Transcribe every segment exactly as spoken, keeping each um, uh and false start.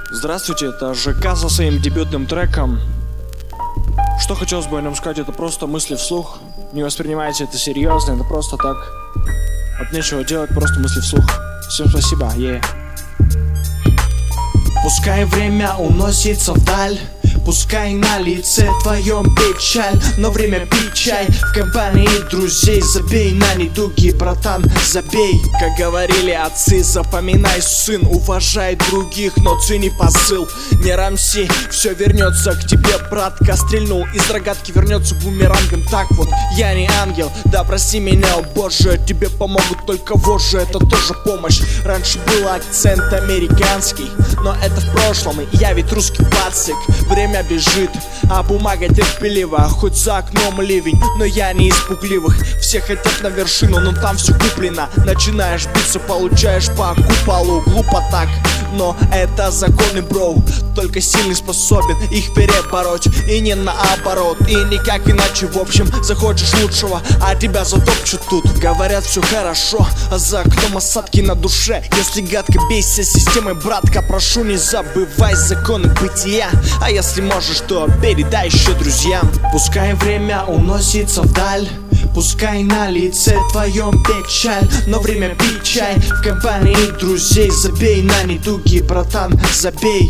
Здравствуйте, это ЖК со своим дебютным треком. Что хотелось бы о нем сказать, это просто мысли вслух. Не воспринимайте это серьезно, это просто так. От нечего делать, просто мысли вслух. Всем спасибо, е. Пускай время уносится вдаль, пускай на лице твоем печаль, но время пить чай в компании друзей. Забей на недуги, братан, забей. Как говорили отцы, запоминай, сын, уважай других, но цени посыл. Не рамси, все вернется к тебе, братка. Стрельнул из рогатки, вернется бумерангом. Так вот, я не ангел, да прости меня, о боже. Тебе помогут только вожжи, это тоже помощь. Раньше был акцент американский, но это в прошлом, и я ведь русский пацик. Время бежит, а бумага терпелива. Хоть за окном ливень, но я не из пугливых. Все хотят на вершину, но там все куплено. Начинаешь биться, получаешь по куполу. Глупо так, но это законы, бро. Только сильный способен их перебороть, и не наоборот, и никак иначе. В общем, захочешь лучшего, а тебя затопчут тут. Говорят, все хорошо, а за окном осадки на душе. Если гадко, бейся системой, братка. Прошу, не забывай законы бытия, а если можешь, то передай еще друзьям. Пускай время уносится вдаль, пускай на лице твоем печаль, но время пить чай в компании друзей. Забей на недуги, братан, забей.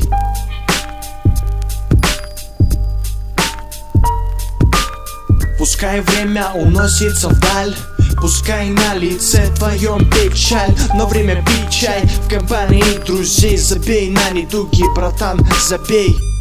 Пускай время уносится вдаль, пускай на лице твоем печаль, но время пить чай в компании друзей. Забей на недуги, братан, забей.